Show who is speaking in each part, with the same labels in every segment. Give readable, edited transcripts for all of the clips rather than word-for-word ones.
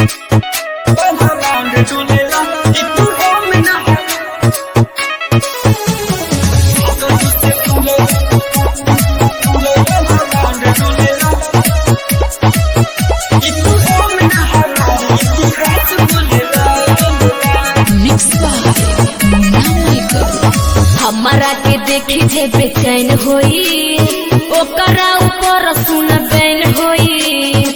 Speaker 1: हमारा के देखी जे बेचैन होई ओकरा ऊपर सुन बैन होई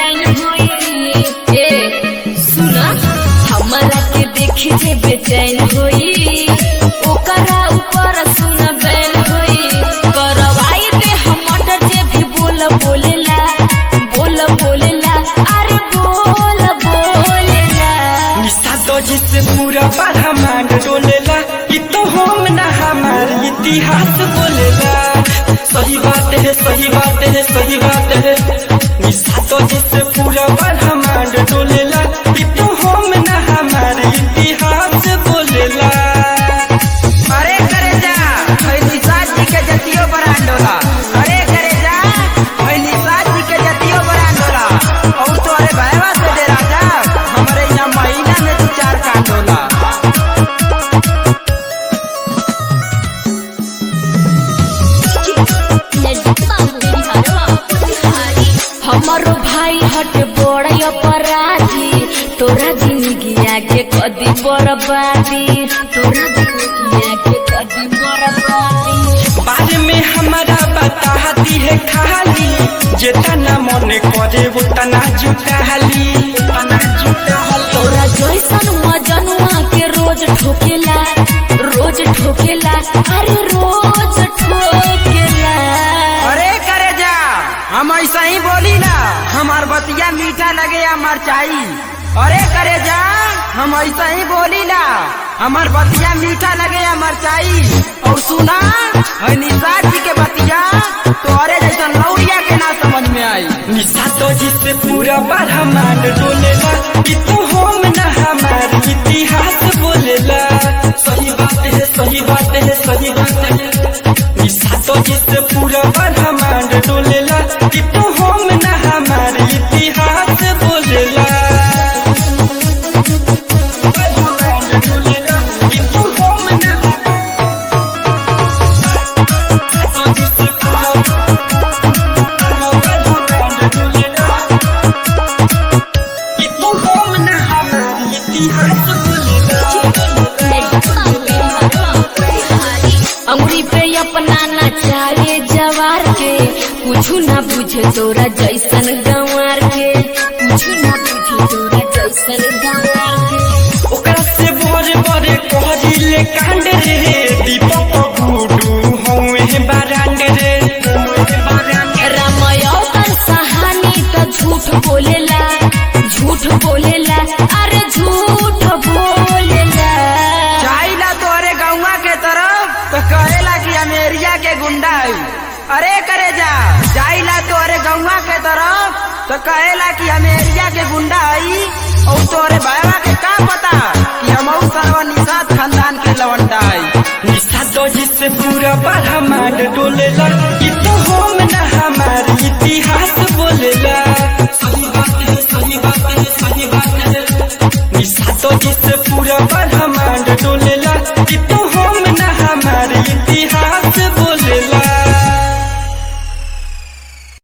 Speaker 1: ए सुना हमारा के देखी जे बेचैन होई ओकरा ऊपर सुन बैन होई करवाई दे हमर जे भी बोल बोलेला अरे बोल बोलेला
Speaker 2: निशा तो जिससे पूरा ब्रह्मांड डोलेला ये तो हम ना हमार इतिहास बोलेला। सही बात है सही बात है सही बात है। निशा तो जिससे पूरा ब्रह्मांड डोलेला ये तो हम ना हमार इतिहास बोलेला।
Speaker 3: अरे करे जा निशा जी के जतियो ब्रांडोला। अरे करे जा निशा जी के जतियो ब्रांडोला। और तो अरे भैया से दे राजा हमारे यहाँ महीना में 2-4 कांडोला।
Speaker 1: हमारो भाई हट बड़ा अपराधी तोरा जिंदगिया के कदी बर्बादी
Speaker 2: बारे में हमारा बताती है खाली जितना मन करे उतना जुटाली
Speaker 1: तोरा जैसन मजनुआ के रोज ठोकेला अरे रोज ठोकेला।
Speaker 3: अरे करे जा हम ऐसा ही बोली ना हमार बतिया मीठा लगे या मरचाई। अरे करे जा हम ऐसा ही बोली ना हमार बतिया मीठा लगे या मरचाई। और सुना है निशा जी के बतिया तो अरे जैसा लौड़िया के ना समझ में आई।
Speaker 2: निशा तो जिससे पूरा ब्रह्मांड डोलेला ये तो हम ना हमार इतिहास बोलेला। सही बात है सही बात है सही बात है। निशा तो जिससे पूरा ब्रह्मांड डोलेला ये तो हम ना हमार इतिहास बोलेला।
Speaker 1: अंगुरी पे अपना नचाए जवार के कुछ ना बुझे तोरा जैसन गंवार के
Speaker 2: ओकरा से बड़े बड़े कहले कांड रे दीपक गुडू हमें बारांड रे
Speaker 1: रामायण कर कहानी तो झूठ बोलेला अरे झूठ बोलेला।
Speaker 3: जाइला तोरे गौवा के तरफ तो कहेला कि अमेरिया के गुंडा है। अरे करे जा जाइला तोरे गौवा के तरफ तो कहेला कि अमेरिया के गुंडा है। और तोरे भाईवा के का पता कि हम सर्व निषाद खानदान के लवंडा है।
Speaker 2: निशा तो जिससे पूरा ब्रह्मांड डोलेला ये तो हम ना हमार इतिहास बोलेला। सही बात है सही बात है सही बात है। निशा तो जिससे पूरा